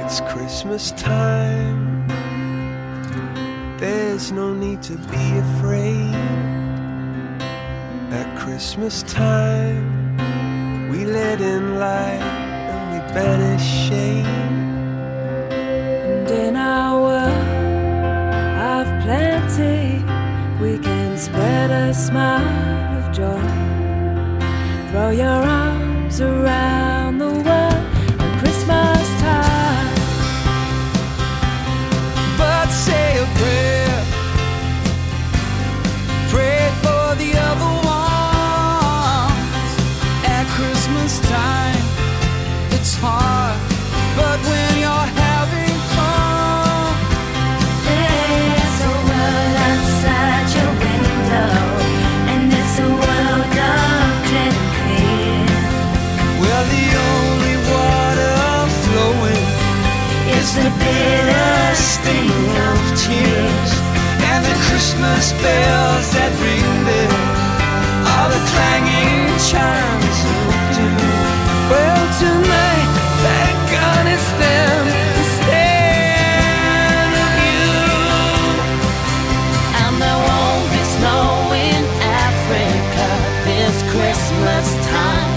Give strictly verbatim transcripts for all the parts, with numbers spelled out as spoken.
It's Christmas time. There's no need to be afraid. At Christmas time, we let in light and we banish shade. And in our world of plenty, we can spread a smile of joy. Throw your arms around the world at Christmas time. But say a prayer, pray for the other ones. At Christmas time, it's hard, but when you're having fun, there's a world outside your window, and it's a world of dread and fear. well, the only water flowing is the bitter sting of tears. And the Christmas bells that ring there are the clanging chimes of doom. Well, tonight, thank God it's them instead of you. And there won't be snow in Africa this Christmas time.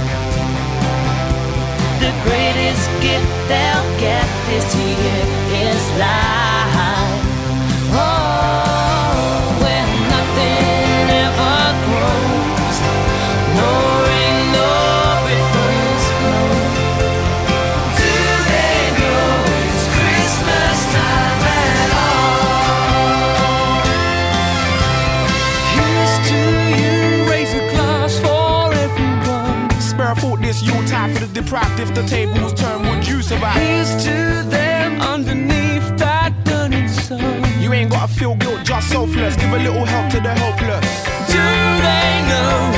The greatest gift they'll get this year is life. Oh, when nothing ever grows, no rain, no rivers flow. Do they know it's Christmas time at all? Here's to you, raise a glass for everyone. Spare a thought this Yuletide for the deprived. If the tables turn, would you survive? Here's to them underneath that burning sun. You ain't gotta feel guilt, just selfless. Give a little help to the helpless. Do they know